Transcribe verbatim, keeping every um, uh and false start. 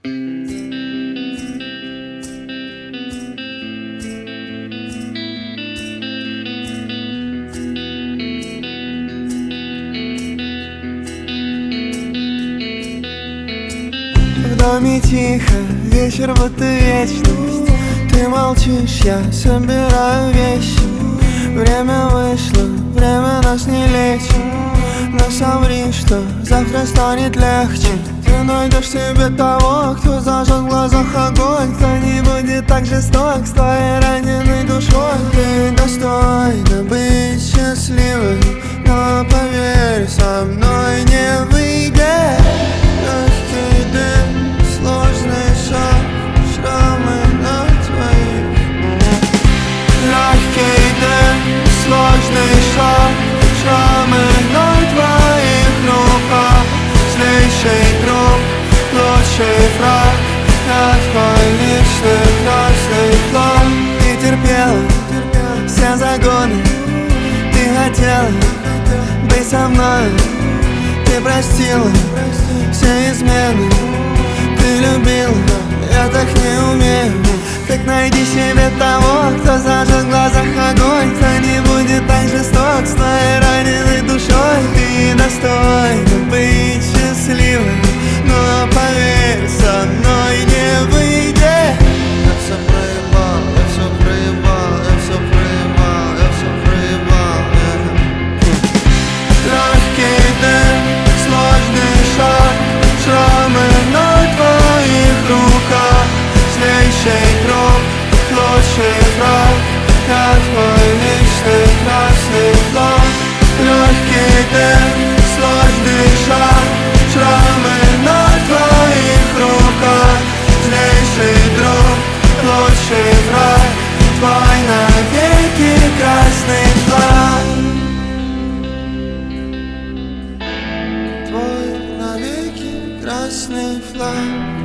В доме тихо, вечер будто вечность. Ты молчишь, я собираю вещи. Время вышло, время нас не лечит. Но соври, что завтра станет легче. Ты найдешь себе того, кто зажжет в глазах огонь, кто не будет так жесток с твоей раненой душой. Ты достойна быть счастливой, но поверь, со мной не выйдет. Легкий дым, сложный шаг, шрамы на твоих. Легкий дым, сложный шаг, шрамы на твоих руках. Злейший друг, лучший враг, я твой личный красный флаг. Ты терпела все загоны, ты хотела быть со мной. Ты простила все измены, ты любила, я так не умею. Так найди себе того, кто зажжет в глазах огонь, кто не будет так жесток с твоей раненой душой. Ты достойна быть счастливой, но поверь, со мной не выйдет. Я все проебал, я все проебал, я все проебал, я все проебал. Легкий дым, сложный шаг, шрамы на твоих руках. Злейший друг, лучший враг, я твой личный красный флаг. Легкий дым, сложный шаг, шрамы на твоих руках. Злейший друг, лучший враг, твой навеки красный флаг. Твой навеки красный флаг.